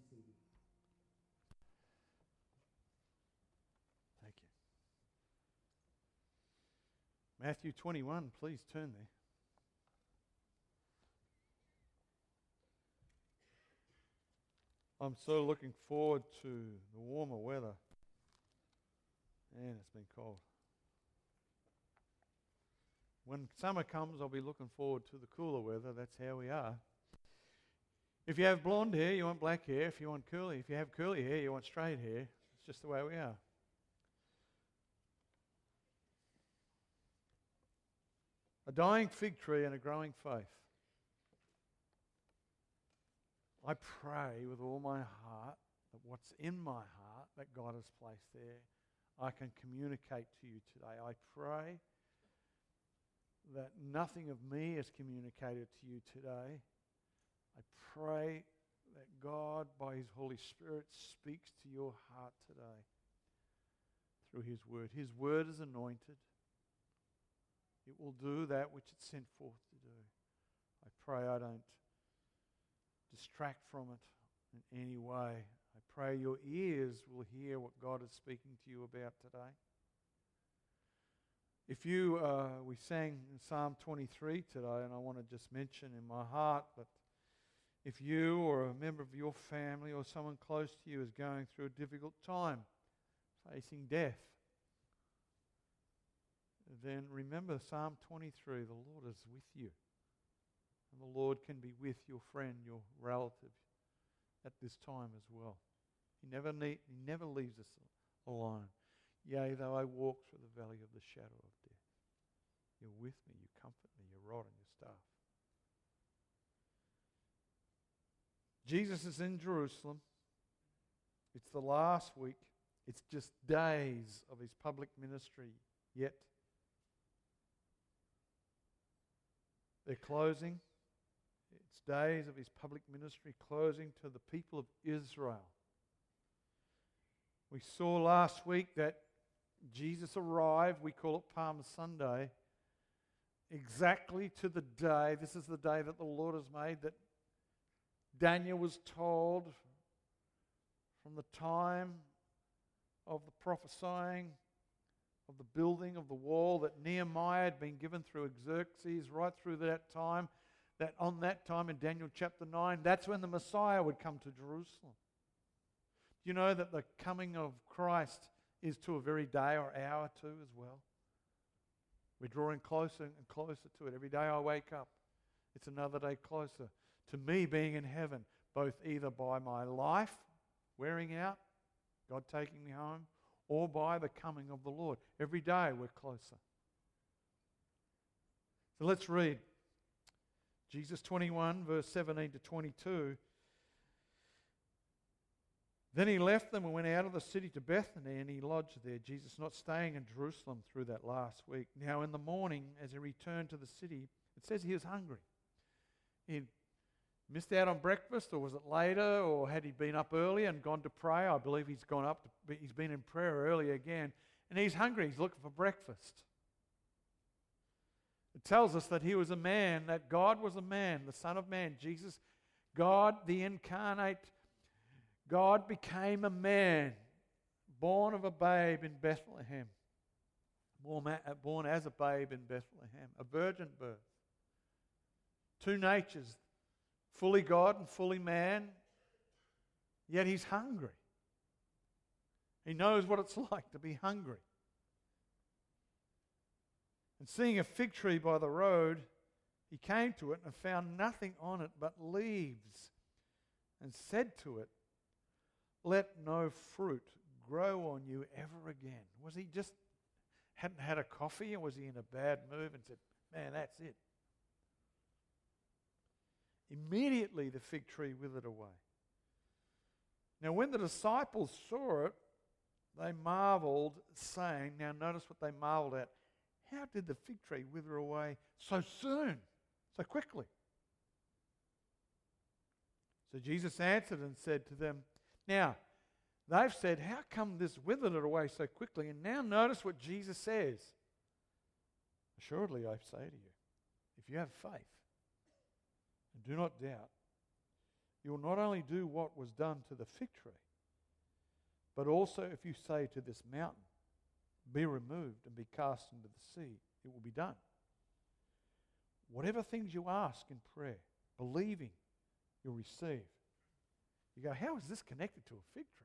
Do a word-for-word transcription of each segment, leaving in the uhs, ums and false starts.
seated. Thank you. Matthew twenty-one, please turn there. I'm so looking forward to the warmer weather. Man, it's been cold. When summer comes, I'll be looking forward to the cooler weather. That's how we are. If you have blonde hair, you want black hair. If you want curly, if you have curly hair, you want straight hair. It's just the way we are. A dying fig tree and a growing faith. I pray with all my heart that what's in my heart that God has placed there, I can communicate to you today. I pray that nothing of me is communicated to you today. I pray that God, by His Holy Spirit, speaks to your heart today through His Word. His Word is anointed. It will do that which it's sent forth to do. I pray I don't distract from it in any way. I pray your ears will hear what God is speaking to you about today. If you, uh, we sang Psalm twenty-three today, and I want to just mention in my heart that if you or a member of your family or someone close to you is going through a difficult time, facing death, then remember Psalm twenty-three, the Lord is with you. And the Lord can be with your friend, your relative at this time as well. He never need, He never leaves us alone. Yea, though I walk through the valley of the shadow of death, you're with me, you comfort me, your rod and your staff. Jesus is in Jerusalem. It's the last week. It's just days of His public ministry yet. They're closing. It's days of His public ministry closing to the people of Israel. We saw last week that Jesus arrived, we call it Palm Sunday, exactly to the day, this is the day that the Lord has made, that Daniel was told from the time of the prophesying of the building of the wall that Nehemiah had been given through Xerxes right through that time, that on that time in Daniel chapter nine, that's when the Messiah would come to Jerusalem. Do you know that the coming of Christ is to a very day or hour too as well? We're drawing closer and closer to it. Every day I wake up, it's another day closer to me being in heaven, both either by my life wearing out, God taking me home, or by the coming of the Lord. Every day we're closer. So let's read Jesus twenty-one, verse seventeen to twenty-two. Then He left them and went out of the city to Bethany, and He lodged there, Jesus not staying in Jerusalem through that last week. Now in the morning, as He returned to the city, it says He was hungry. He missed out on breakfast, or was it later, or had He been up early and gone to pray? I believe He's gone up, to, He's been in prayer early again, and He's hungry, He's looking for breakfast. It tells us that He was a man, that God was a man, the Son of Man, Jesus, God the incarnate, God became a man, born of a babe in Bethlehem, born, born as a babe in Bethlehem, a virgin birth. Two natures, fully God and fully man, yet He's hungry. He knows what it's like to be hungry. And seeing a fig tree by the road, He came to it and found nothing on it but leaves, and said to it, "Let no fruit grow on you ever again." Was He just, hadn't had a coffee, or was He in a bad mood and said, "Man, that's it"? Immediately the fig tree withered away. Now when the disciples saw it, they marveled, saying, now notice what they marveled at. How did the fig tree wither away so soon, so quickly? So Jesus answered and said to them, now, they've said, how come this withered it away so quickly? And now notice what Jesus says. Assuredly, I say to you, if you have faith, and do not doubt, you will not only do what was done to the fig tree, but also if you say to this mountain, be removed and be cast into the sea, it will be done. Whatever things you ask in prayer, believing, you'll receive. You go, how is this connected to a fig tree?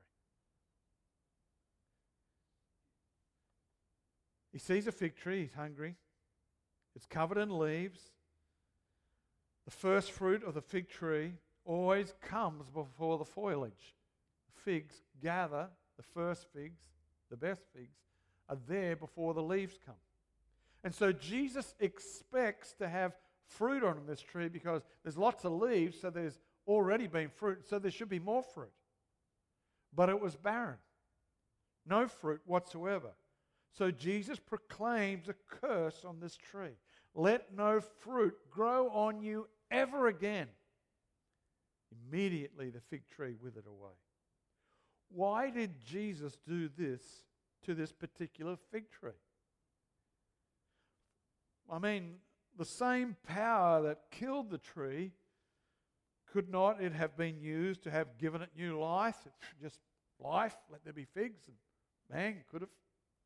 He sees a fig tree, he's hungry. It's covered in leaves. The first fruit of the fig tree always comes before the foliage. The figs gather, the first figs, the best figs, are there before the leaves come. And so Jesus expects to have fruit on this tree because there's lots of leaves, so there's already been fruit, so there should be more fruit. But it was barren. No fruit whatsoever. So Jesus proclaims a curse on this tree. Let no fruit grow on you ever again. Immediately the fig tree withered away. Why did Jesus do this to this particular fig tree? I mean, the same power that killed the tree, could not it have been used to have given it new life? Just life, let there be figs, and bang, could have.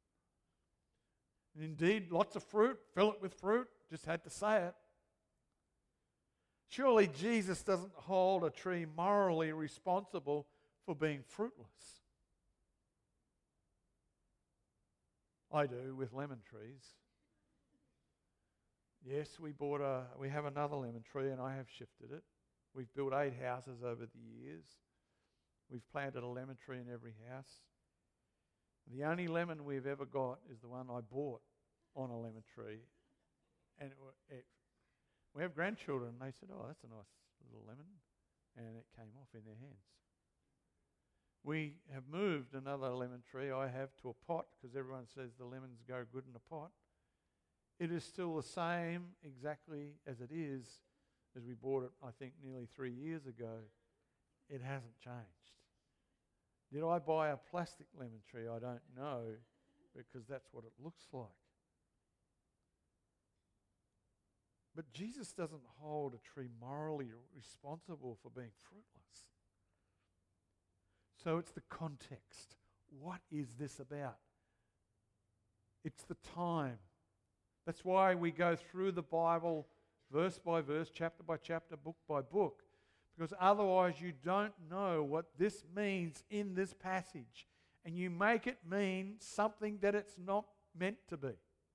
And indeed, lots of fruit, fill it with fruit, just had to say it. Surely Jesus doesn't hold a tree morally responsible for being fruitless. I do with lemon trees. Yes, we bought a, we have another lemon tree and I have shifted it. We've built eight houses over the years. We've planted a lemon tree in every house. The only lemon we've ever got is the one I bought on a lemon tree. And it, it, we have grandchildren and they said, oh, that's a nice little lemon. And it came off in their hands. We have moved another lemon tree I have to a pot because everyone says the lemons go good in a pot. It is still the same exactly as it is as we bought it, I think, nearly three years ago. It hasn't changed. Did I buy a plastic lemon tree? I don't know, because that's what it looks like. But Jesus doesn't hold a tree morally responsible for being fruitless. So it's the context. What is this about? It's the time. That's why we go through the Bible verse by verse, chapter by chapter, book by book, because otherwise you don't know what this means in this passage, and you make it mean something that it's not meant to be.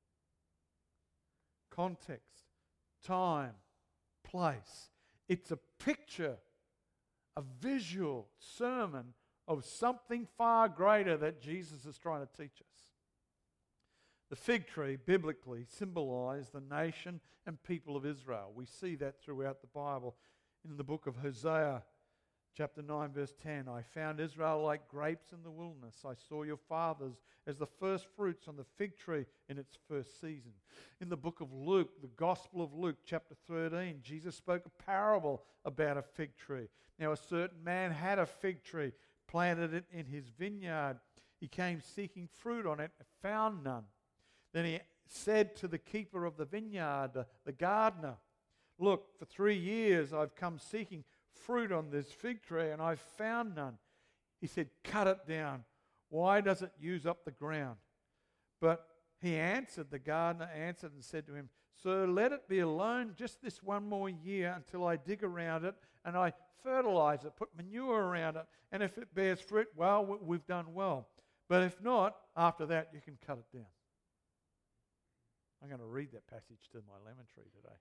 Context, time, place. It's a picture, a visual sermon of something far greater that Jesus is trying to teach us. The fig tree, biblically, symbolized the nation and people of Israel. We see that throughout the Bible. In the book of Hosea, chapter nine, verse ten, I found Israel like grapes in the wilderness. I saw your fathers as the first fruits on the fig tree in its first season. In the book of Luke, the Gospel of Luke, chapter thirteen, Jesus spoke a parable about a fig tree. Now, a certain man had a fig tree, planted it in his vineyard. He came seeking fruit on it, and found none. Then he said to the keeper of the vineyard, the, the gardener, look, for three years I've come seeking fruit on this fig tree and I've found none. He said, cut it down. Why does it use up the ground? But he answered, the gardener answered and said to him, sir, let it be alone just this one more year until I dig around it and I fertilize it, put manure around it. And if it bears fruit, well, we've done well. But if not, after that you can cut it down. I'm going to read that passage to my lemon tree today.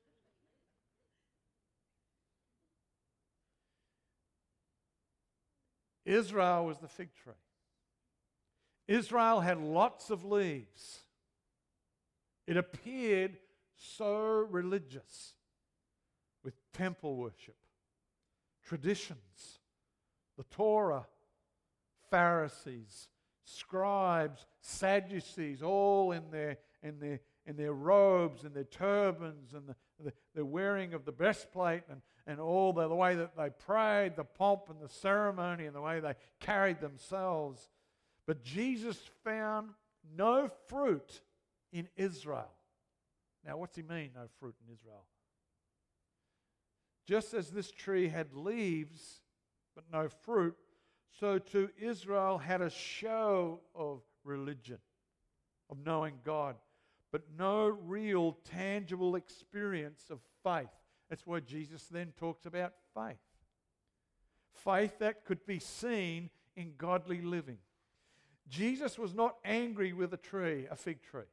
Israel was the fig tree. Israel had lots of leaves. It appeared so religious, with temple worship, traditions, the Torah, Pharisees, scribes, Sadducees, all in their in their in their robes and their turbans and the, the, the wearing of the breastplate and, and all the, the way that they prayed, the pomp and the ceremony and the way they carried themselves. But Jesus found no fruit in Israel. Now, what's he mean, no fruit in Israel? Just as this tree had leaves but no fruit, so too Israel had a show of religion, of knowing God, but no real tangible experience of faith. That's why Jesus then talks about faith. Faith that could be seen in godly living. Jesus was not angry with a tree, a fig tree.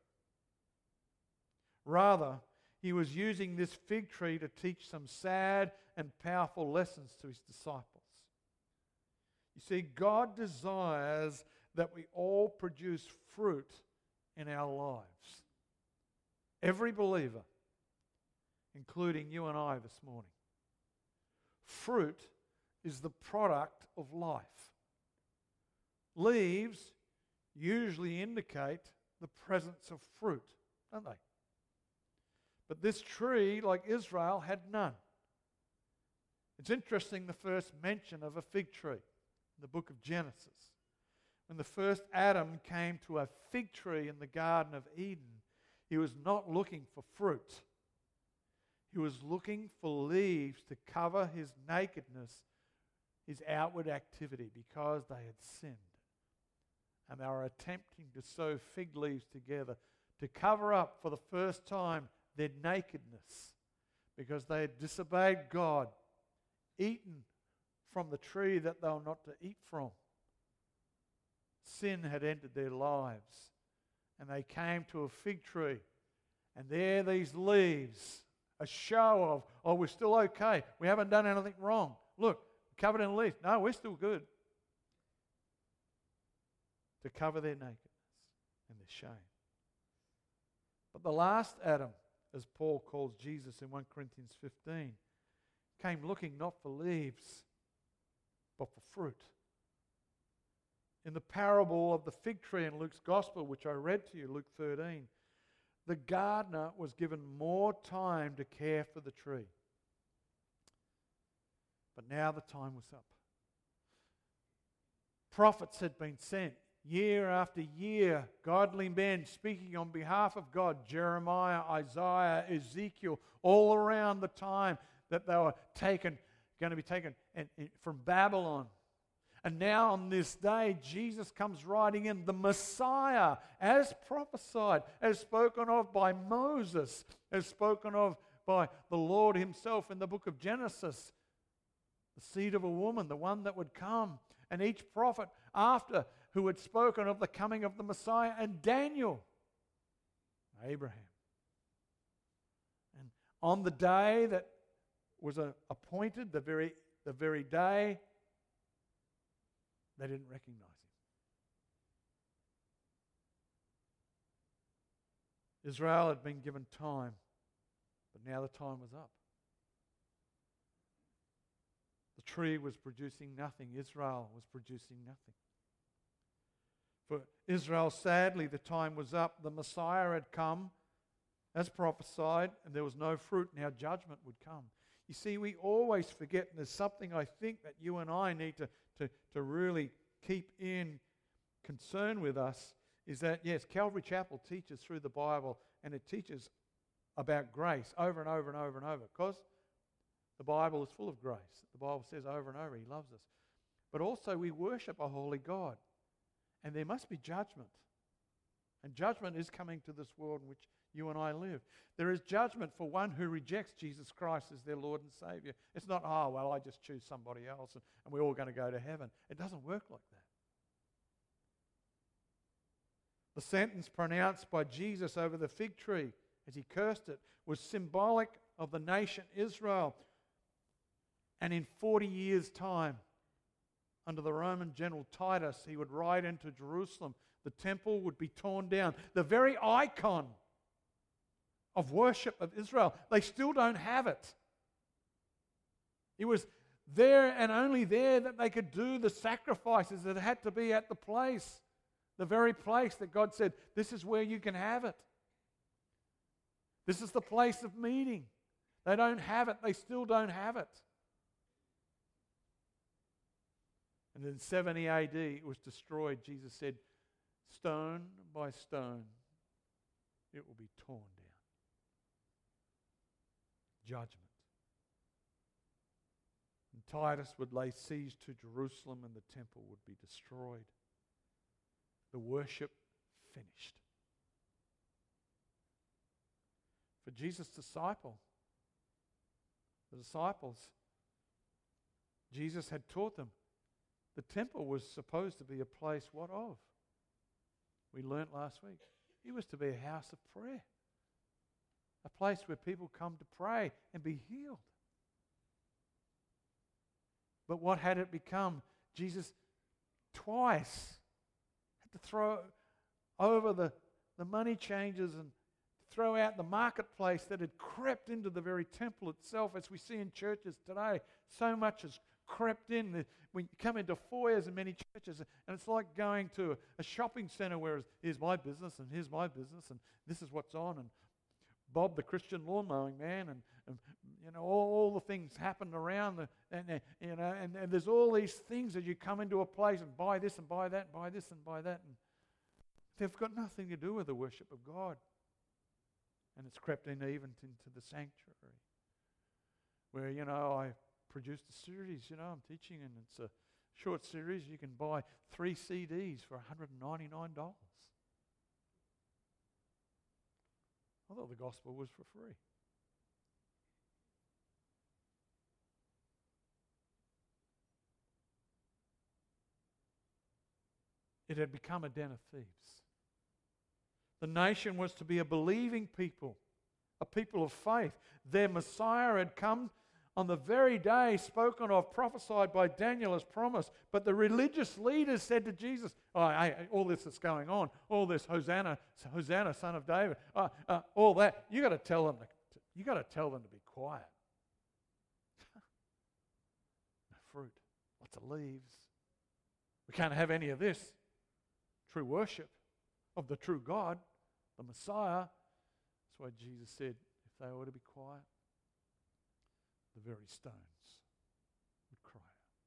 Rather, he was using this fig tree to teach some sad and powerful lessons to his disciples. You see, God desires that we all produce fruit in our lives. Every believer, including you and I this morning. Fruit is the product of life. Leaves usually indicate the presence of fruit, don't they? But this tree, like Israel, had none. It's interesting, the first mention of a fig tree in the book of Genesis. When the first Adam came to a fig tree in the Garden of Eden, he was not looking for fruit. He was looking for leaves to cover his nakedness, his outward activity, because they had sinned. And they were attempting to sew fig leaves together to cover up for the first time their nakedness, because they had disobeyed God, eaten from the tree that they were not to eat from. Sin had entered their lives, and they came to a fig tree, and there these leaves, a show of, oh, we're still okay. We haven't done anything wrong. Look, covered in leaves. No, we're still good. To cover their nakedness and their shame. But the last Adam, as Paul calls Jesus in First Corinthians fifteen, came looking not for leaves, but for fruit. In the parable of the fig tree in Luke's Gospel, which I read to you, Luke thirteen, the gardener was given more time to care for the tree. But now the time was up. Prophets had been sent year after year, godly men speaking on behalf of God, Jeremiah, Isaiah, Ezekiel, all around the time that they were taken, going to be taken and, and from Babylon. And now on this day, Jesus comes riding in, the Messiah, as prophesied, as spoken of by Moses, as spoken of by the Lord himself in the book of Genesis. The seed of a woman, the one that would come. And each prophet after who had spoken of the coming of the Messiah, and Daniel, Abraham. And on the day that was uh, appointed, the very, the very day, they didn't recognize him. Israel had been given time, but now the time was up. The tree was producing nothing. Israel was producing nothing. For Israel, sadly, the time was up. The Messiah had come as prophesied, and there was no fruit. Now judgment would come. You see, we always forget, and there's something I think that you and I need to, to, to really keep in concern with us, is that, yes, Calvary Chapel teaches through the Bible, and it teaches about grace over and over and over and over, because the Bible is full of grace. The Bible says over and over, He loves us. But also we worship a holy God. And there must be judgment. And judgment is coming to this world in which you and I live. There is judgment for one who rejects Jesus Christ as their Lord and Savior. It's not, oh, well, I just choose somebody else and, and we're all going to go to heaven. It doesn't work like that. The sentence pronounced by Jesus over the fig tree as he cursed it was symbolic of the nation Israel. And in forty years' time, under the Roman general Titus, he would ride into Jerusalem. The temple would be torn down. The very icon of worship of Israel, they still don't have it. It was there and only there that they could do the sacrifices that had to be at the place. The very place that God said, this is where you can have it. This is the place of meeting. They don't have it. They still don't have it. And in seventy A D, it was destroyed. Jesus said, stone by stone, it will be torn down. Judgment. And Titus would lay siege to Jerusalem and the temple would be destroyed. The worship finished. For Jesus' disciple, the disciples, Jesus had taught them the temple was supposed to be a place, what of? We learnt last week. It was to be a house of prayer. A place where people come to pray and be healed. But what had it become? Jesus twice had to throw over the, the money changers and throw out the marketplace that had crept into the very temple itself. As we see in churches today, so much has crept in. When you come into foyers in many churches, and it's like going to a shopping centre where here's my business and here's my business and this is what's on, and Bob the Christian lawn mowing man, and, and you know all, all the things happen around the, and you know and, and there's all these things as you come into a place and buy this and buy that and buy this and buy that, and they've got nothing to do with the worship of God. And it's crept in even into the sanctuary, where you know I produced a series. You know I'm teaching, and it's a short series. You can buy three C Ds for one hundred ninety-nine dollars. I thought the gospel was for free. It had become a den of thieves. The nation was to be a believing people, a people of faith. Their Messiah had come on the very day spoken of, prophesied by Daniel as promised. But the religious leaders said to Jesus, oh, hey, all this that's going on, all this Hosanna, Hosanna, son of David, uh, uh, all that, you got to tell them. To, you got to tell them to be quiet. No fruit, lots of leaves. We can't have any of this. True worship of the true God, the Messiah. That's why Jesus said, if they were to be quiet, the very stones would cry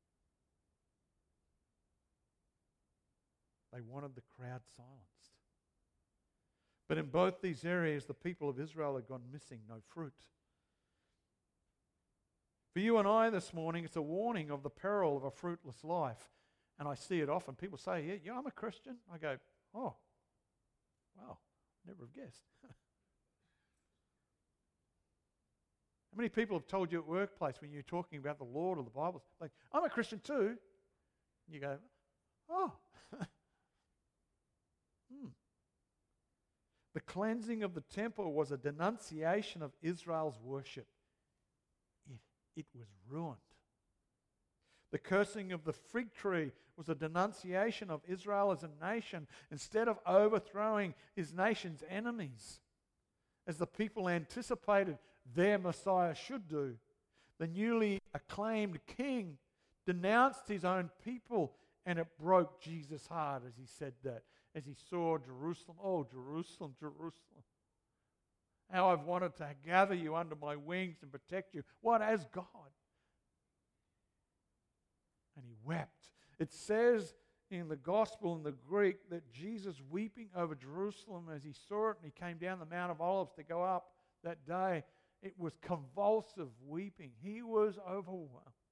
out. They wanted the crowd silenced. But in both these areas, the people of Israel had gone missing, no fruit. For you and I this morning, it's a warning of the peril of a fruitless life. And I see it often. People say, yeah, yeah I'm a Christian. I go, oh, wow, never have guessed. How many people have told you at workplace when you're talking about the Lord or the Bible, like, I'm a Christian too? You go, oh. hmm. The cleansing of the temple was a denunciation of Israel's worship. It, it was ruined. The cursing of the fig tree was a denunciation of Israel as a nation instead of overthrowing his nation's enemies, as the people anticipated their Messiah should do. The newly acclaimed king denounced his own people, and it broke Jesus' heart as he said that, as he saw Jerusalem. Oh, Jerusalem, Jerusalem. How I've wanted to gather you under my wings and protect you. What, as God? And he wept. It says in the gospel in the Greek that Jesus weeping over Jerusalem as he saw it, and he came down the Mount of Olives to go up that day. It was convulsive weeping. He was overwhelmed.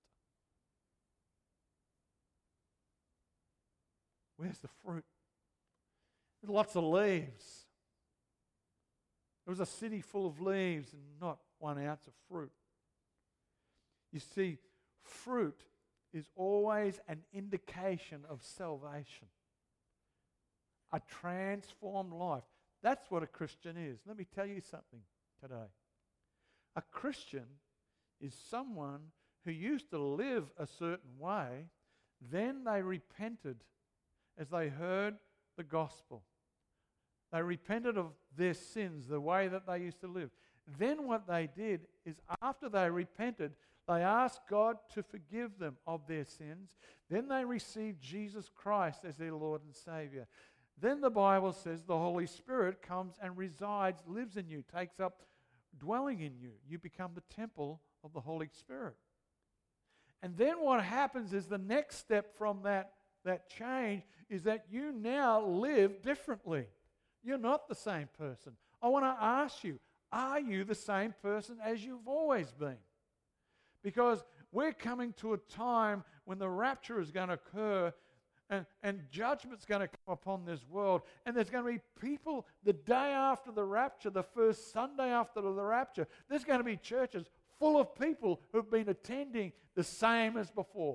Where's the fruit? There's lots of leaves. There was a city full of leaves and not one ounce of fruit. You see, fruit is always an indication of salvation. A transformed life. That's what a Christian is. Let me tell you something today. A Christian is someone who used to live a certain way, then they repented as they heard the gospel. They repented of their sins, the way that they used to live. Then what they did is after they repented, they asked God to forgive them of their sins. Then they received Jesus Christ as their Lord and Savior. Then the Bible says the Holy Spirit comes and resides, lives in you, takes up dwelling in you. You become the temple of the Holy Spirit. And then what happens is the next step from that, that change is that you now live differently. You're not the same person. I want to ask you, are you the same person as you've always been? Because we're coming to a time when the rapture is going to occur, and, and judgment's going to come upon this world. And there's going to be people the day after the rapture, the first Sunday after the rapture, there's going to be churches full of people who've been attending the same as before.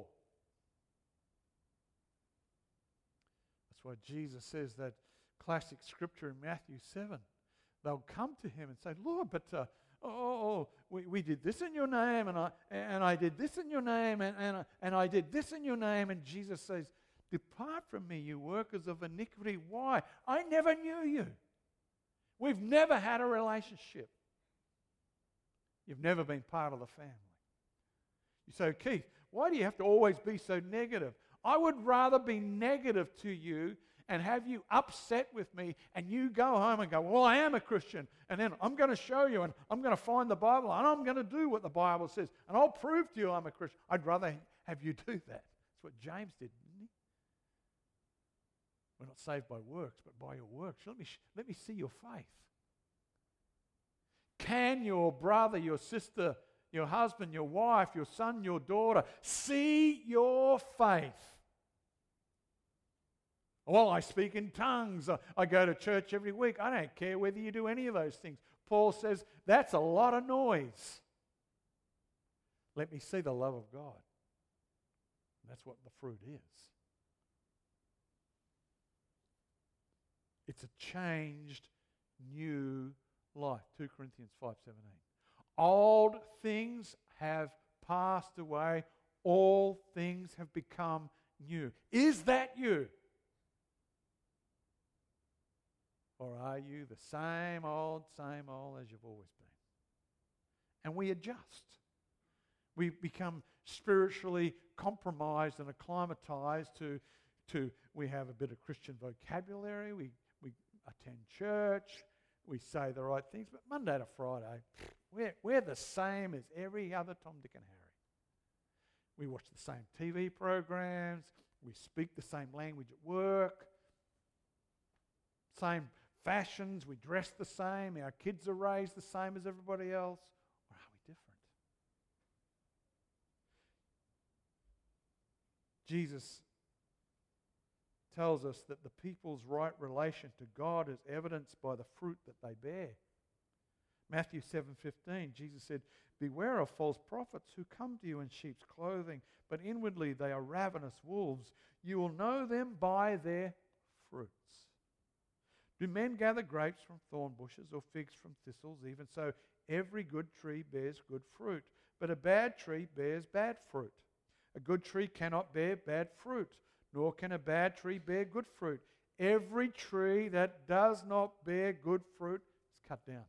That's why Jesus says that classic scripture in Matthew seven. They'll come to him and say, Lord, but uh, oh, oh, we, we did this in your name, and I and I did this in your name, and, and, and I did this in your name. And Jesus says, depart from me, you workers of iniquity. Why? I never knew you. We've never had a relationship. You've never been part of the family. You say, Keith, why do you have to always be so negative? I would rather be negative to you and have you upset with me, and you go home and go, well, I am a Christian, and then I'm going to show you, and I'm going to find the Bible, and I'm going to do what the Bible says, and I'll prove to you I'm a Christian. I'd rather have you do that. That's what James did, didn't he? We're not saved by works, but by your works. Let me, sh- let me see your faith. Can your brother, your sister, your husband, your wife, your son, your daughter see your faith? Well, I speak in tongues. I go to church every week. I don't care whether you do any of those things. Paul says that's a lot of noise. Let me see the love of God. That's what the fruit is. It's a changed, new life. Second Corinthians five seventeen. Old things have passed away. All things have become new. Is that you? Or are you the same old, same old as you've always been? And we adjust. We become spiritually compromised and acclimatized to, to we have a bit of Christian vocabulary, we, we attend church, we say the right things, but Monday to Friday, we're, we're the same as every other Tom, Dick and Harry. We watch the same T V programs, we speak the same language at work, same fashions, we dress the same, our kids are raised the same as everybody else. Or are we different? Jesus tells us that the people's right relation to God is evidenced by the fruit that they bear. Matthew seven fifteen, Jesus said, beware of false prophets who come to you in sheep's clothing, but inwardly they are ravenous wolves. You will know them by their fruits. Do men gather grapes from thorn bushes or figs from thistles? Even so, every good tree bears good fruit, but a bad tree bears bad fruit. A good tree cannot bear bad fruit, nor can a bad tree bear good fruit. Every tree that does not bear good fruit is cut down,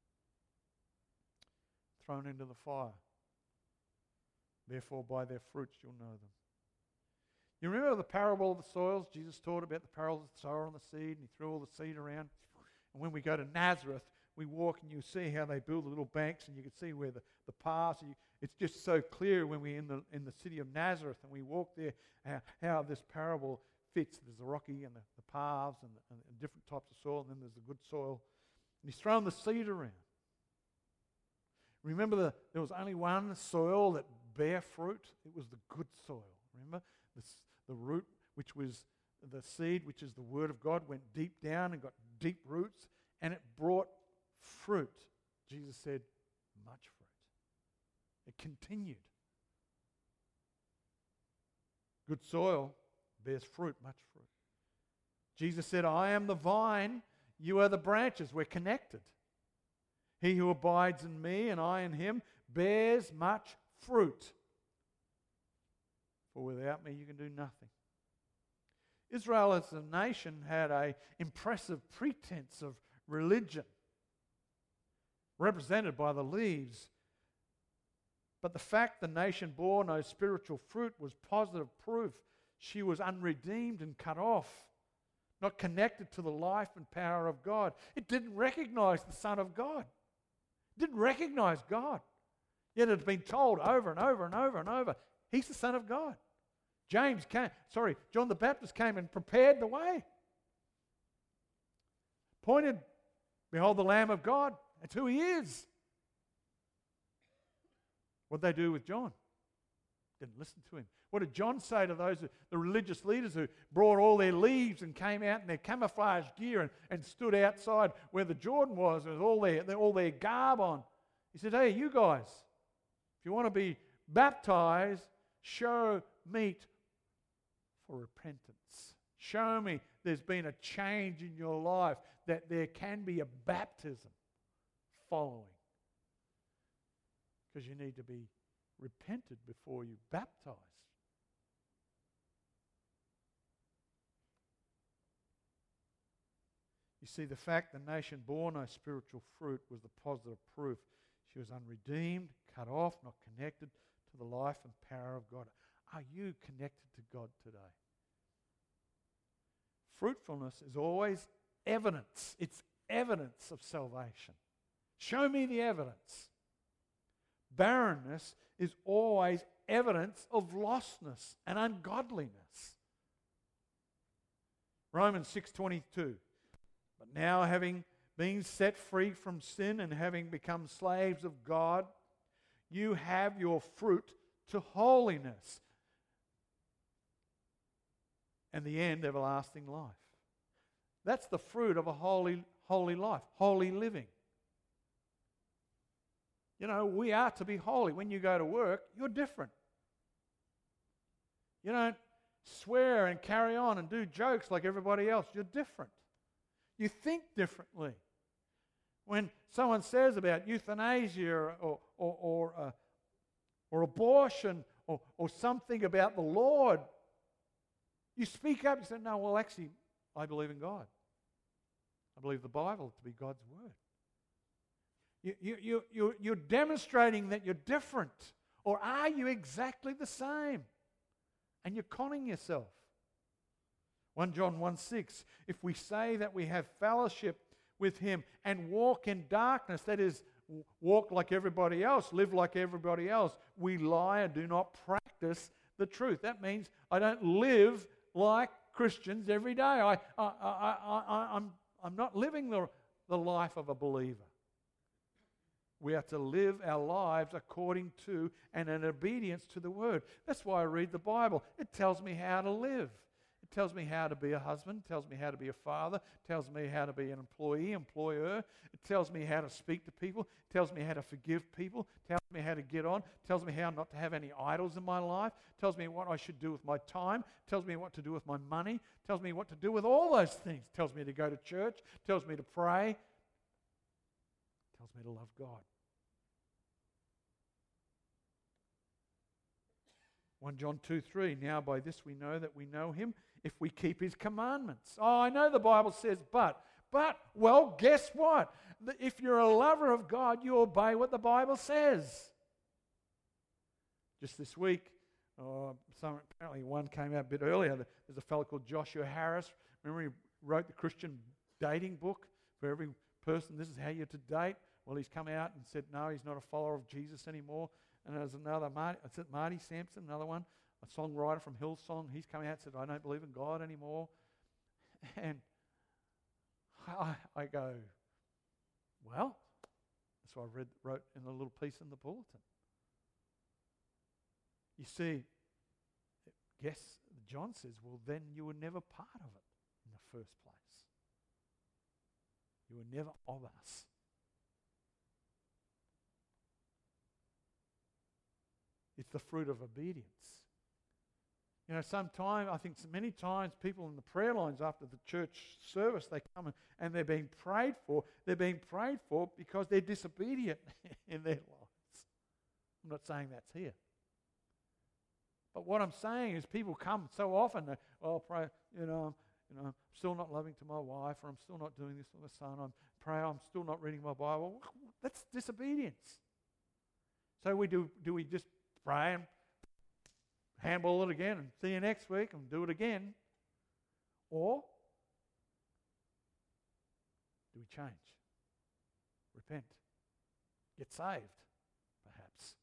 thrown into the fire. Therefore, by their fruits you'll know them. You remember the parable of the soils? Jesus taught about the parable of the sower and the seed, and he threw all the seed around. And when we go to Nazareth, we walk and you see how they build the little banks, and you can see where the, the paths, you, it's just so clear when we're in the, in the city of Nazareth and we walk there, how, how this parable fits. There's the rocky and the, the paths and, the, and the different types of soil, and then there's the good soil. And he's thrown the seed around. Remember, the, there was only one soil that bare fruit. It was the good soil. Remember? The, the root, which was the seed, which is the word of God, went deep down and got deep roots, and it brought fruit. Jesus said, much fruit. It continued. Good soil bears fruit, much fruit. Jesus said, I am the vine, you are the branches. We're connected. He who abides in me and I in him bears much fruit. For without me you can do nothing. Israel as a nation had an impressive pretense of religion, represented by the leaves. But the fact the nation bore no spiritual fruit was positive proof she was unredeemed and cut off, not connected to the life and power of God. It didn't recognize the Son of God. It didn't recognize God. Yet it had been told over and over and over and over, he's the Son of God. James came, sorry, John the Baptist came and prepared the way. Pointed, behold the Lamb of God. That's who he is. What did they do with John? Didn't listen to him. What did John say to those, the religious leaders who brought all their leaves and came out in their camouflage gear and, and stood outside where the Jordan was with all their, their, all their garb on? He said, hey, you guys, if you want to be baptized, show meat for repentance. Show me there's been a change in your life, that there can be a baptism following. Because you need to be repented before you baptize. You see, the fact the nation bore no spiritual fruit was the positive proof. She was unredeemed, cut off, not connected to the life and power of God. Are you connected to God today? Fruitfulness is always evidence. It's evidence of salvation. Show me the evidence. Barrenness is always evidence of lostness and ungodliness. Romans six twenty-two. But now, having been set free from sin and having become slaves of God, you have your fruit to holiness, and the end, everlasting life. That's the fruit of a holy, holy life, holy living. You know, we are to be holy. When you go to work, you're different. You don't swear and carry on and do jokes like everybody else. You're different. You think differently. When someone says about euthanasia or, or, or, or, uh, or abortion or, or something about the Lord, you speak up and say, no, well, actually, I believe in God. I believe the Bible to be God's word. You, you, you, you, you're demonstrating that you're different. Or are you exactly the same? And you're conning yourself. First John one six, if we say that we have fellowship with him and walk in darkness, that is, walk like everybody else, live like everybody else, we lie and do not practice the truth. That means I don't live like Christians every day. I, I, I, I, I, I'm, I'm not living the, the life of a believer. We are to live our lives according to and in obedience to the Word. That's why I read the Bible. It tells me how to live. It tells me how to be a husband, tells me how to be a father, tells me how to be an employee, employer. It tells me how to speak to people, tells me how to forgive people, tells me how to get on, tells me how not to have any idols in my life, tells me what I should do with my time, tells me what to do with my money, tells me what to do with all those things, tells me to go to church, tells me to pray, tells me to love God. First John two three, now by this we know that we know him if we keep his commandments. Oh, I know the Bible says but. But, well, guess what? If you're a lover of God, you obey what the Bible says. Just this week, uh, some, apparently one came out a bit earlier. There's a fellow called Joshua Harris. Remember he wrote the Christian dating book for every person. This is how you're to date. Well, he's come out and said, no, he's not a follower of Jesus anymore. And there's another, Marty, is it Marty Sampson, another one, a songwriter from Hillsong. He's come out and said, I don't believe in God anymore. And I, I go, well, that's what I read, wrote in a little piece in the bulletin. You see, yes, John says, well, then you were never part of it in the first place. You were never of us. It's the fruit of obedience. You know, sometimes, I think many times people in the prayer lines after the church service, they come and, and they're being prayed for. They're being prayed for because they're disobedient in their lives. I'm not saying that's here. But what I'm saying is people come so often, they, oh, pray, you know, you know, I'm still not loving to my wife, or I'm still not doing this with my son, I'm praying, I'm still not reading my Bible. That's disobedience. So we do, do we just pray and handball it again and see you next week and do it again? Or do we change? Repent? Get saved, perhaps?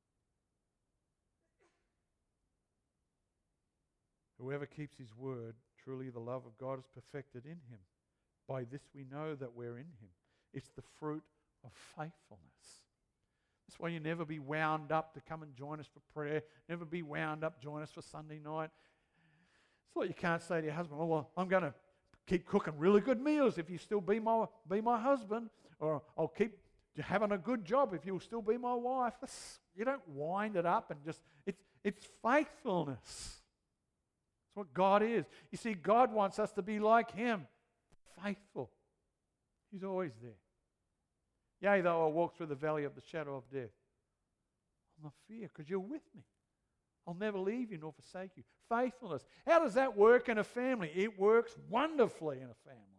Whoever keeps his word, truly the love of God is perfected in him. By this we know that we're in him. It's the fruit of faithfulness. That's why you never be wound up to come and join us for prayer. Never be wound up, join us for Sunday night. It's like you can't say to your husband, oh, well, I'm going to keep cooking really good meals if you still be my, be my husband. Or I'll keep having a good job if you'll still be my wife. That's, you don't wind it up and just, it's, it's faithfulness. It's what God is. You see, God wants us to be like Him, faithful. He's always there. Yea, though I walk through the valley of the shadow of death, I'll not fear because you're with me. I'll never leave you nor forsake you. Faithfulness. How does that work in a family? It works wonderfully in a family.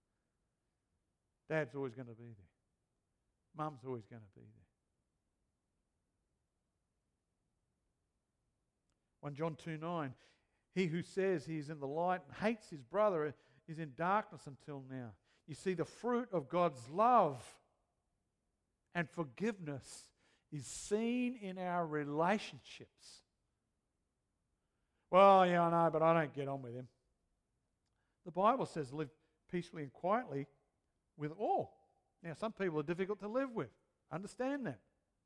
Dad's always going to be there. Mum's always going to be there. First John two nine, he who says he is in the light and hates his brother is in darkness until now. You see, the fruit of God's love and forgiveness is seen in our relationships. Well, yeah, I know, but I don't get on with him. The Bible says live peacefully and quietly with all. Now, some people are difficult to live with. Understand that.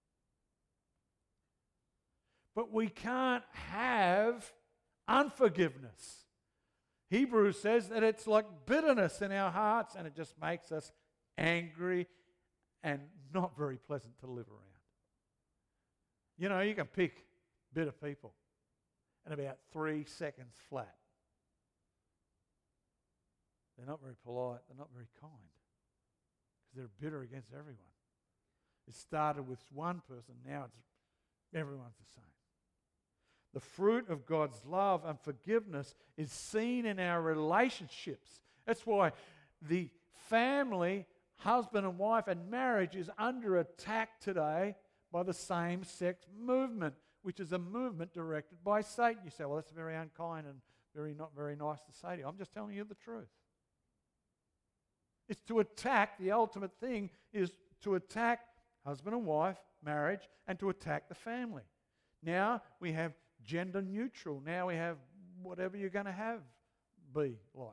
But we can't have unforgiveness. Hebrews says that it's like bitterness in our hearts and it just makes us angry and not very pleasant to live around. You know, you can pick bitter people in about three seconds flat. They're not very polite, they're not very kind, because they're bitter against everyone. It started with one person, now it's everyone's the same. The fruit of God's love and forgiveness is seen in our relationships. That's why the family, husband and wife, and marriage is under attack today by the same-sex movement, which is a movement directed by Satan. You say, well, that's very unkind and very not very nice to say to you. I'm just telling you the truth. It's to attack, the ultimate thing is to attack husband and wife, marriage, and to attack the family. Now we have gender neutral. Now we have whatever you're going to have be like.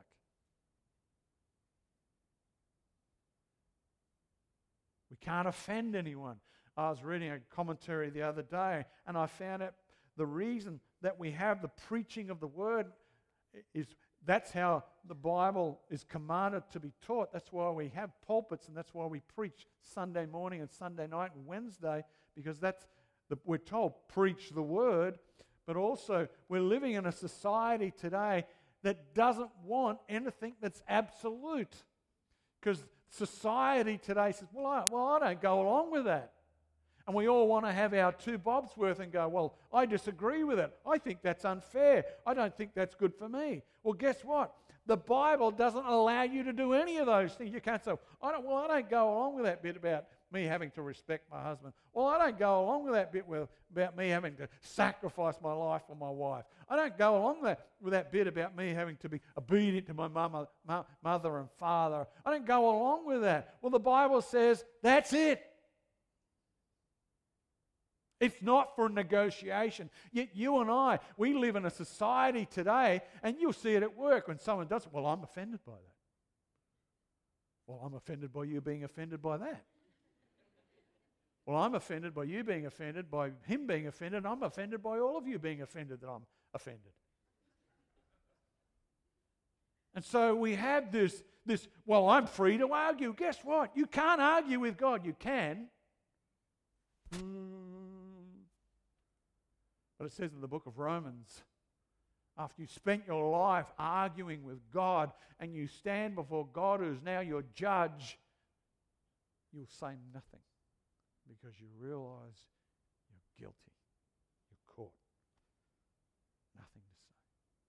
We can't offend anyone. I was reading a commentary the other day, and I found out the reason that we have the preaching of the word is that's how the Bible is commanded to be taught. That's why we have pulpits, and that's why we preach Sunday morning and Sunday night and Wednesday, because that's the, we're told, preach the word. But also, we're living in a society today that doesn't want anything that's absolute. Because society today says, well I, well, I don't go along with that. And we all want to have our two bobs worth and go, well, I disagree with it. I think that's unfair. I don't think that's good for me. Well, guess what? The Bible doesn't allow you to do any of those things. You can't say, I don't, well, I don't go along with that bit about me having to respect my husband. Well, I don't go along with that bit with, about me having to sacrifice my life for my wife. I don't go along with that, with that bit about me having to be obedient to my mama, ma, mother and father. I don't go along with that. Well, the Bible says that's it. It's not for negotiation. Yet you and I, we live in a society today, and you'll see it at work when someone does it. Well, I'm offended by that. Well, I'm offended by you being offended by that. Well, I'm offended by you being offended, by him being offended. I'm offended by all of you being offended that I'm offended. And so we have this, this, well, I'm free to argue. Guess what? You can't argue with God. You can. But it says in the book of Romans, after you spent your life arguing with God and you stand before God who's now your judge, you'll say nothing because you realize you're guilty. You're caught. Nothing to say.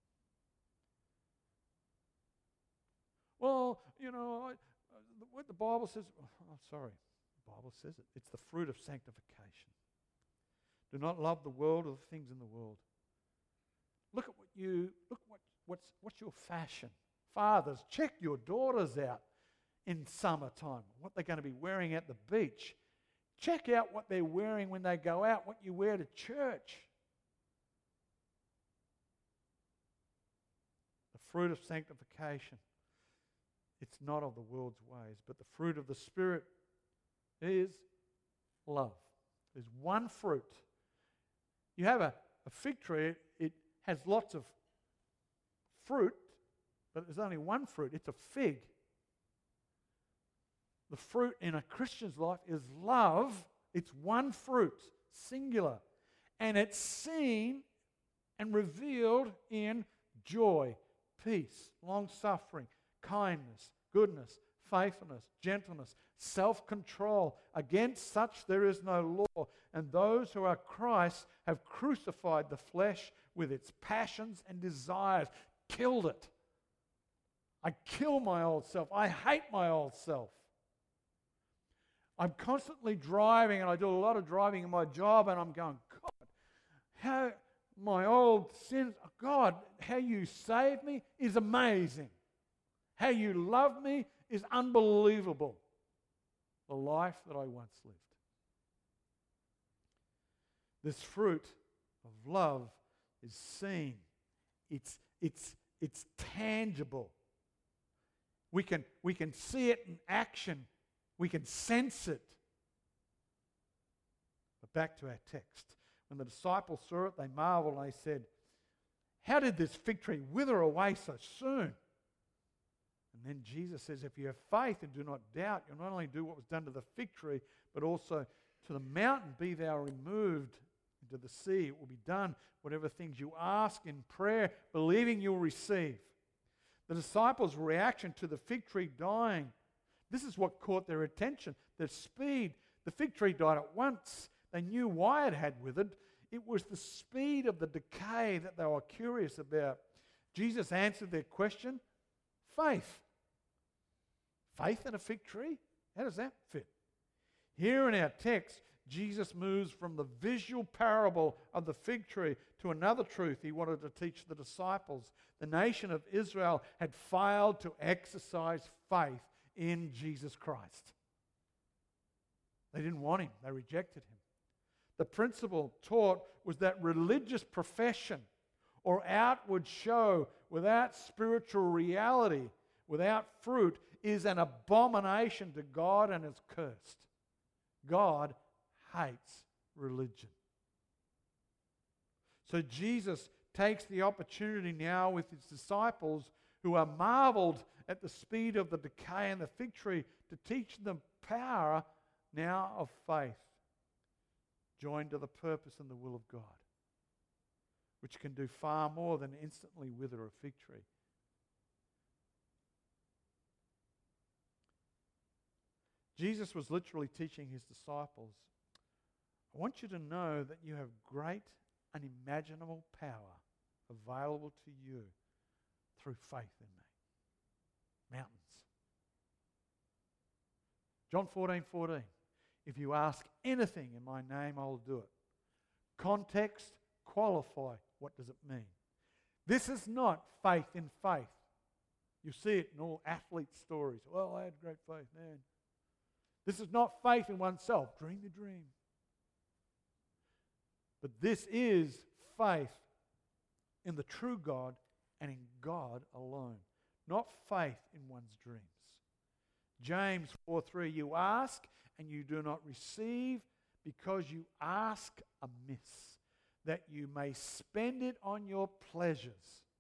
Well, you know, I, what the Bible says, oh, sorry, the Bible says it. It's the fruit of sanctification. Do not love the world or the things in the world. Look at what you, look what, what's, what's your fashion. Fathers, check your daughters out in summertime, what they're going to be wearing at the beach. Check out what they're wearing when they go out, what you wear to church. The fruit of sanctification. It's not of the world's ways, but the fruit of the Spirit is love. There's one fruit. You have a, a fig tree, it, it has lots of fruit, but there's only one fruit. It's a fig. The fruit in a Christian's life is love. It's one fruit, singular. And it's seen and revealed in joy, peace, long-suffering, kindness, goodness, faithfulness, gentleness, self-control. Against such there is no law. And those who are Christ have crucified the flesh with its passions and desires. Killed it. I kill my old self. I hate my old self. I'm constantly driving, and I do a lot of driving in my job, and I'm going, God, how my old sins, God, how you saved me is amazing. How you love me is unbelievable. The life that I once lived. This fruit of love is seen. It's, it's, it's tangible. We can, we can see it in action. We can sense it. But back to our text. When the disciples saw it, they marveled and they said, how did this fig tree wither away so soon? And then Jesus says, if you have faith and do not doubt, you'll not only do what was done to the fig tree, but also to the mountain, be thou removed into the sea. It will be done. Whatever things you ask in prayer, believing you'll receive. The disciples' reaction to the fig tree dying, this is what caught their attention. The speed. The fig tree died at once. They knew why it had withered. It was the speed of the decay that they were curious about. Jesus answered their question, faith. Faith in a fig tree? How does that fit? Here in our text, Jesus moves from the visual parable of the fig tree to another truth he wanted to teach the disciples. The nation of Israel had failed to exercise faith in Jesus Christ. They didn't want him. They rejected him. The principle taught was that religious profession or outward show without spiritual reality, without fruit, is an abomination to God and is cursed. God hates religion. So Jesus takes the opportunity now with his disciples who are marveled at the speed of the decay in the fig tree to teach them power now of faith, joined to the purpose and the will of God, which can do far more than instantly wither a fig tree. Jesus was literally teaching his disciples, I want you to know that you have great unimaginable power available to you through faith in me. Mountains. John fourteen fourteen. If you ask anything in my name, I will do it. Context, qualify. What does it mean? This is not faith in faith. You see it in all athlete stories. Well, I had great faith, man. This is not faith in oneself. Dream the dream. But this is faith in the true God and in God alone. Not faith in one's dreams. James four three, you ask and you do not receive because you ask amiss, that you may spend it on your pleasures.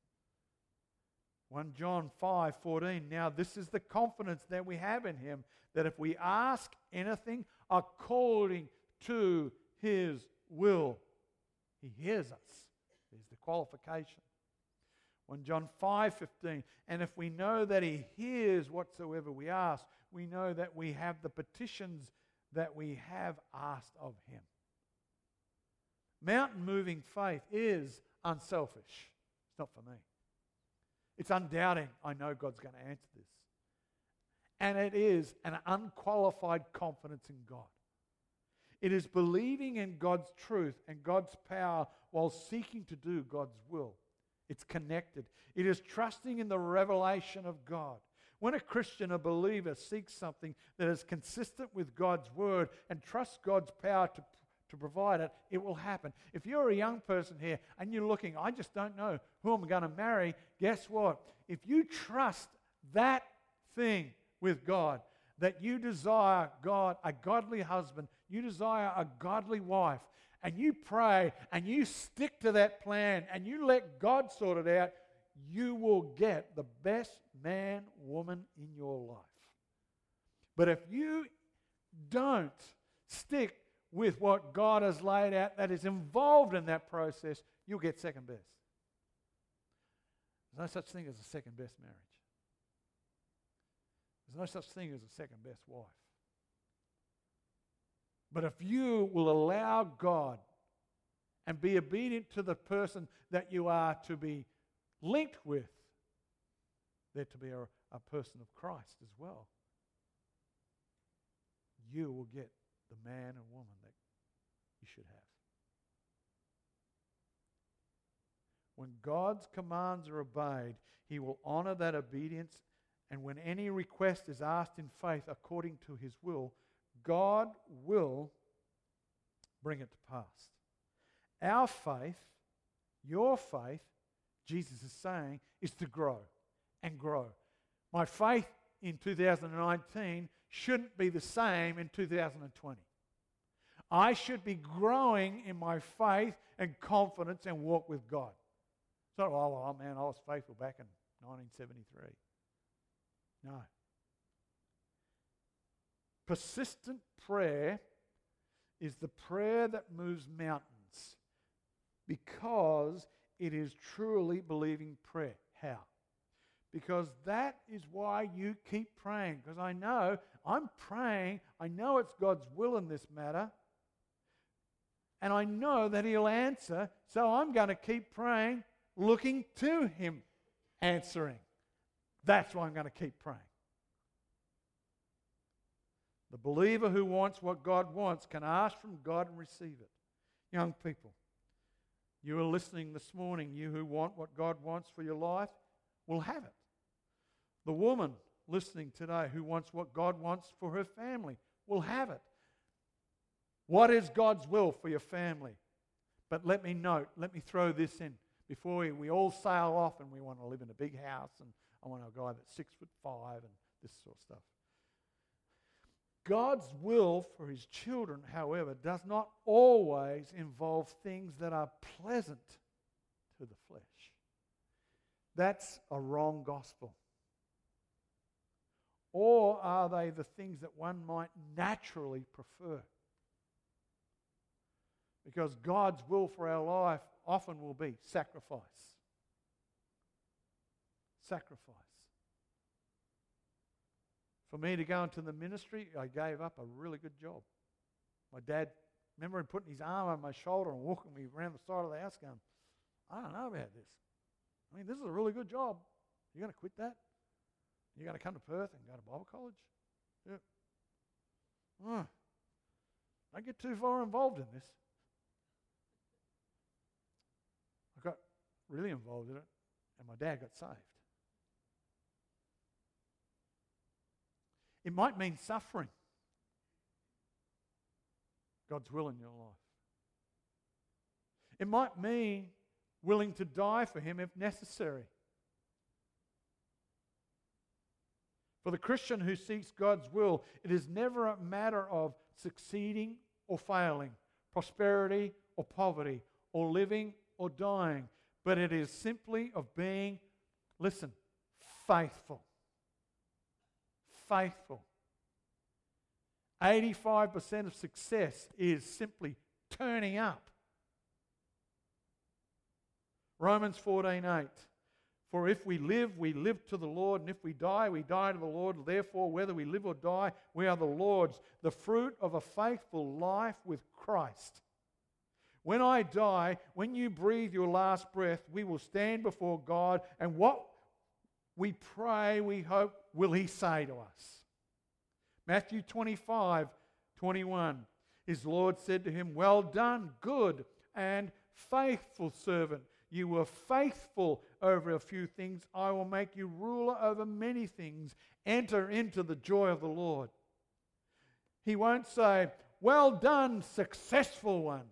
First John five fourteen, now this is the confidence that we have in him, that if we ask anything according to his will, he hears us. There's the qualification. First John five fifteen, and if we know that he hears whatsoever we ask, we know that we have the petitions that we have asked of him. Mountain-moving faith is unselfish. It's not for me. It's undoubting, I know God's going to answer this. And it is an unqualified confidence in God. It is believing in God's truth and God's power while seeking to do God's will. It's connected. It is trusting in the revelation of God. When a Christian, a believer, seeks something that is consistent with God's word and trusts God's power to, to provide it, it will happen. If you're a young person here and you're looking, I just don't know who I'm going to marry, guess what? If you trust that thing with God, that you desire God, a godly husband, you desire a godly wife, and you pray and you stick to that plan and you let God sort it out, you will get the best man, woman in your life. But if you don't stick with what God has laid out that is involved in that process, you'll get second best. There's no such thing as a second best marriage. There's no such thing as a second best wife. But if you will allow God and be obedient to the person that you are to be linked with, they're to be a, a person of Christ as well, you will get the man and woman that you should have. When God's commands are obeyed, He will honor that obedience, and when any request is asked in faith according to His will, God will bring it to pass. Our faith, your faith, Jesus is saying, is to grow and grow. My faith in two thousand nineteen shouldn't be the same in two thousand twenty. I should be growing in my faith and confidence and walk with God. It's not, oh, oh man, I was faithful back in nineteen seventy-three. No. Persistent prayer is the prayer that moves mountains because it is truly believing prayer. How? Because that is why you keep praying. Because I know I'm praying, I know it's God's will in this matter, and I know that He'll answer, so I'm going to keep praying, looking to Him answering. That's why I'm going to keep praying. The believer who wants what God wants can ask from God and receive it. Young people, you are listening this morning, you who want what God wants for your life will have it. The woman listening today who wants what God wants for her family will have it. What is God's will for your family? But let me note, let me throw this in. Before we, we all sail off and we want to live in a big house and I want a guy that's six foot five and this sort of stuff. God's will for His children, however, does not always involve things that are pleasant to the flesh. That's a wrong gospel. Or are they the things that one might naturally prefer? Because God's will for our life often will be sacrifice. Sacrifice. For me to go into the ministry, I gave up a really good job. My dad, remember him putting his arm on my shoulder and walking me around the side of the house going, I don't know about this. I mean, this is a really good job. You're going to quit that? You're going to come to Perth and go to Bible college? Yeah. Oh, don't get too far involved in this. I got really involved in it, and my dad got saved. It might mean suffering. God's will in your life. It might mean willing to die for Him if necessary. For the Christian who seeks God's will, it is never a matter of succeeding or failing, prosperity or poverty, or living or dying, but it is simply of being, listen, faithful. Faithful. eighty-five percent of success is simply turning up. Romans fourteen eight. For if we live, we live to the Lord, and if we die, we die to the Lord. Therefore, whether we live or die, we are the Lord's. The fruit of a faithful life with Christ. When I die, when you breathe your last breath, we will stand before God, and what we pray, we hope, will He say to us? Matthew twenty-five twenty-one. His Lord said to him, well done, good and faithful servant. You were faithful over a few things. I will make you ruler over many things. Enter into the joy of the Lord. He won't say, well done, successful one.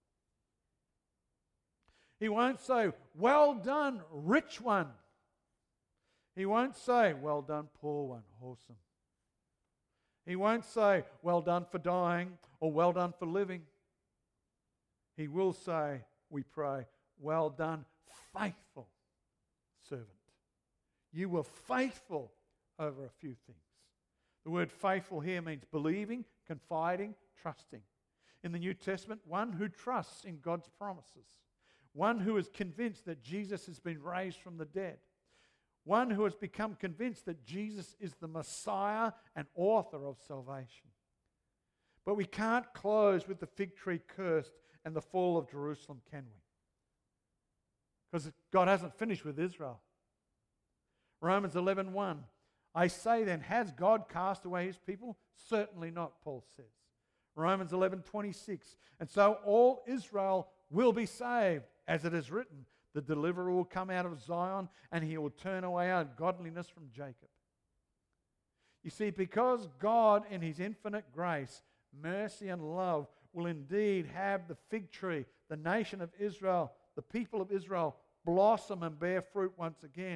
He won't say, well done, rich one. He won't say, well done, poor one, wholesome. He won't say, well done for dying or well done for living. He will say, we pray, well done, faithful servant. You were faithful over a few things. The word faithful here means believing, confiding, trusting. In the New Testament, one who trusts in God's promises. One who is convinced that Jesus has been raised from the dead. One who has become convinced that Jesus is the Messiah and author of salvation. But we can't close with the fig tree cursed and the fall of Jerusalem, can we? Because God hasn't finished with Israel. Romans eleven one. I say then, has God cast away his people? Certainly not, Paul says. Romans eleven twenty-six. And so all Israel will be saved, as it is written, the deliverer will come out of Zion, and he will turn away ungodliness from Jacob. You see, because God in his infinite grace, mercy and love will indeed have the fig tree, the nation of Israel, the people of Israel, blossom and bear fruit once again,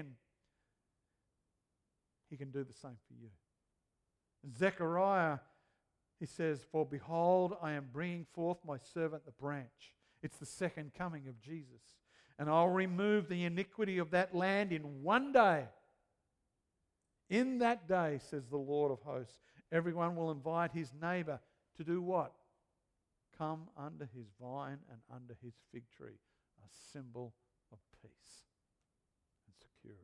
he can do the same for you. In Zechariah, he says, for behold, I am bringing forth my servant the branch. It's the second coming of Jesus. And I'll remove the iniquity of that land in one day. In that day, says the Lord of hosts, everyone will invite his neighbor to do what? Come under his vine and under his fig tree, a symbol of peace and security.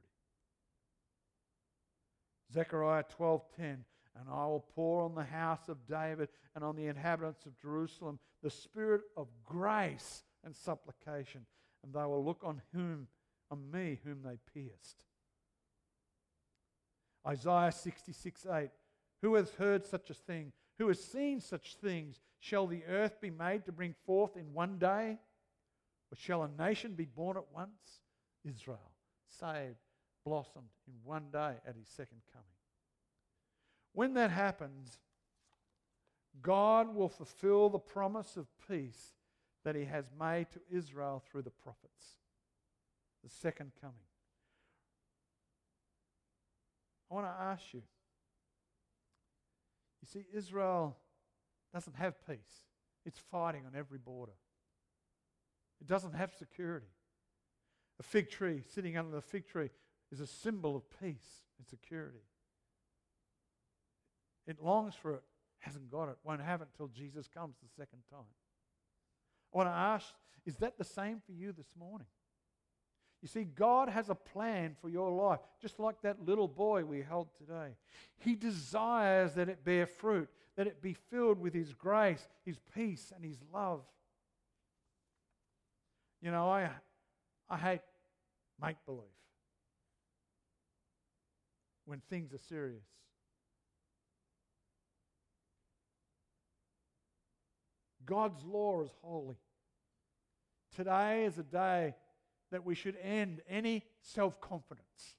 Zechariah twelve ten, and I will pour on the house of David and on the inhabitants of Jerusalem the spirit of grace and supplication, and they will look on whom, on me, whom they pierced. Isaiah sixty-six eight, who has heard such a thing? Who has seen such things? Shall the earth be made to bring forth in one day? Or shall a nation be born at once? Israel, saved, blossomed in one day at his second coming. When that happens, God will fulfill the promise of peace that he has made to Israel through the prophets. The second coming. I want to ask you, you see, Israel doesn't have peace. It's fighting on every border. It doesn't have security. A fig tree, sitting under the fig tree, is a symbol of peace and security. It longs for it, hasn't got it, won't have it until Jesus comes the second time. I want to ask, is that the same for you this morning? You see, God has a plan for your life, just like that little boy we held today. He desires that it bear fruit, that it be filled with his grace, his peace, and his love. You know, I, I hate make-believe when things are serious. God's law is holy. Today is a day that we should end any self-confidence.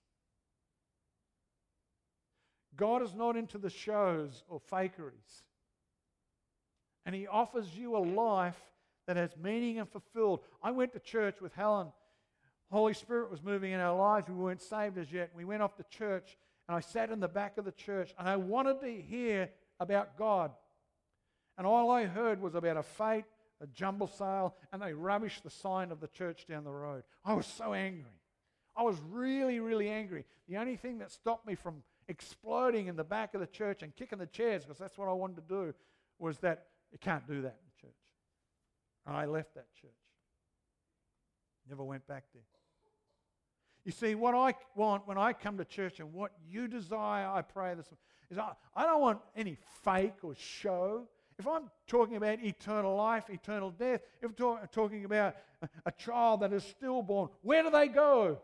God is not into the shows or fakeries. And he offers you a life that has meaning and fulfilled. I went to church with Helen. Holy Spirit was moving in our lives. We weren't saved as yet. We went off to church, and I sat in the back of the church, and I wanted to hear about God. And all I heard was about a fete, a jumble sale, and they rubbished the sign of the church down the road. I was so angry. I was really, really angry. The only thing that stopped me from exploding in the back of the church and kicking the chairs, because that's what I wanted to do, was that you can't do that in church. And I left that church. Never went back there. You see, what I want when I come to church and what you desire, I pray this, is I, I don't want any fake or show. If I'm talking about eternal life, eternal death, if I'm talk, talking about a, a child that is stillborn, where do they go?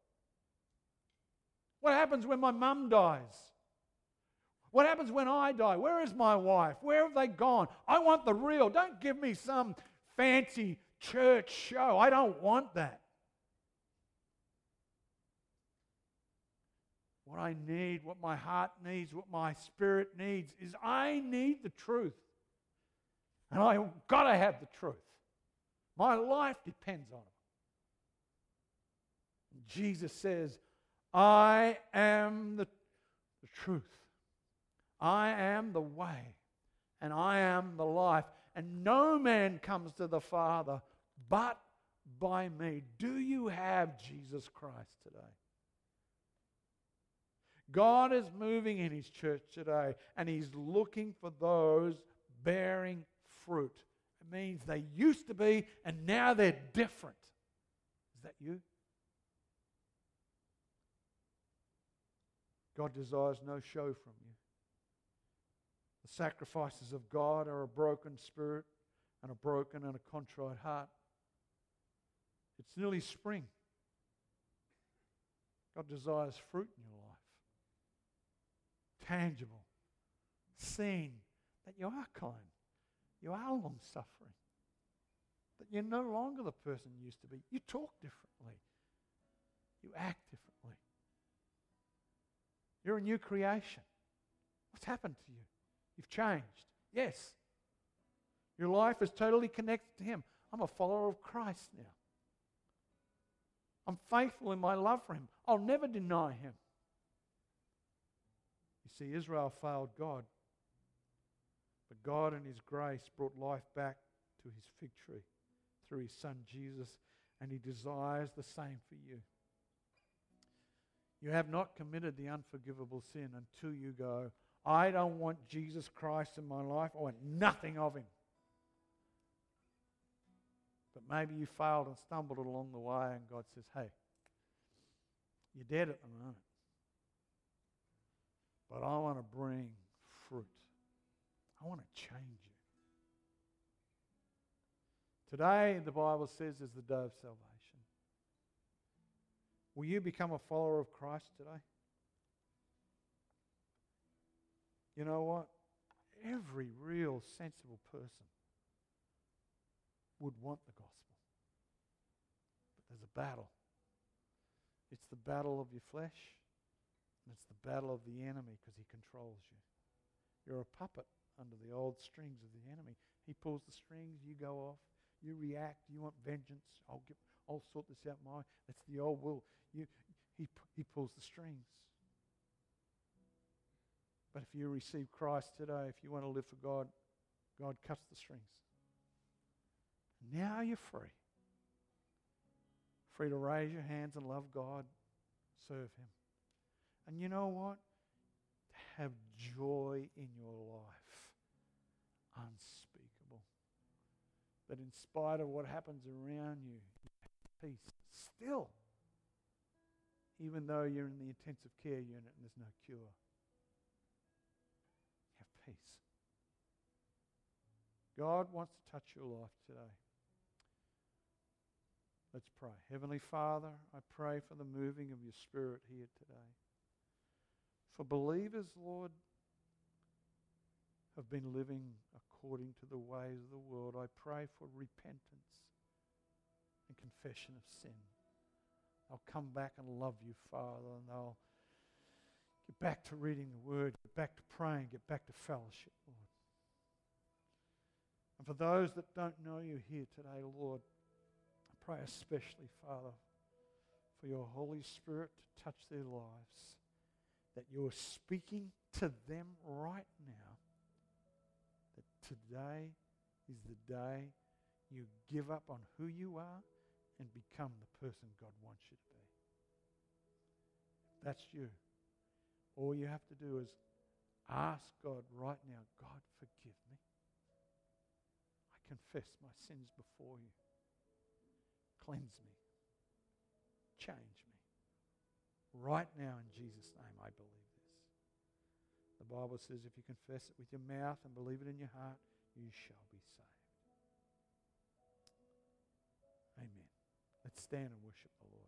What happens when my mum dies? What happens when I die? Where is my wife? Where have they gone? I want the real. Don't give me some fancy church show. I don't want that. What I need, what my heart needs, what my spirit needs is I need the truth. And I've got to have the truth. My life depends on it. And Jesus says, I am the, the truth. I am the way, and I am the life, and no man comes to the Father but by me. Do you have Jesus Christ today? God is moving in His church today, and He's looking for those bearing fruit. It means they used to be, and now they're different. Is that you? God desires no show from you. The sacrifices of God are a broken spirit and a broken and a contrite heart. It's nearly spring. God desires fruit in your life. Tangible. Seen that you are kind. You are long-suffering. That you're no longer the person you used to be. You talk differently. You act differently. You're a new creation. What's happened to you? You've changed. Yes. Your life is totally connected to Him. I'm a follower of Christ now. I'm faithful in my love for Him. I'll never deny Him. You see, Israel failed God. But God in His grace brought life back to His fig tree through His Son Jesus, and He desires the same for you. You have not committed the unforgivable sin until you go, I don't want Jesus Christ in my life. I want nothing of Him. But maybe you failed and stumbled along the way, and God says, hey, you're dead at the moment. But I want to bring fruit. I want to change you. Today, the Bible says, is the day of salvation. Will you become a follower of Christ today? You know what? Every real sensible person would want the gospel. But there's a battle. It's the battle of your flesh, and it's the battle of the enemy because he controls you. You're a puppet under the old strings of the enemy. He pulls the strings, you go off, you react, you want vengeance. I'll get, I'll sort this out. My, that's the old will. You, he, he pulls the strings. But if you receive Christ today, if you want to live for God, God cuts the strings. Now you're free. Free to raise your hands and love God, serve Him. And you know what? Have joy in your life. Unspeakable. That in spite of what happens around you, you have peace. Still. Even though you're in the intensive care unit and there's no cure. Have peace. God wants to touch your life today. Let's pray. Heavenly Father, I pray for the moving of your Spirit here today. For believers, Lord, have been living according to the ways of the world, I pray for repentance and confession of sin. They'll come back and love you, Father, and they'll get back to reading the Word, get back to praying, get back to fellowship, Lord. And for those that don't know you here today, Lord, I pray especially, Father, for your Holy Spirit to touch their lives, that you're speaking to them right now, that today is the day you give up on who you are and become the person God wants you to be. If that's you. All you have to do is ask God right now, God, forgive me. I confess my sins before you. Cleanse me. Change me. Right now in Jesus' name, I believe this. The Bible says if you confess it with your mouth and believe it in your heart, you shall be saved. Amen. Let's stand and worship the Lord.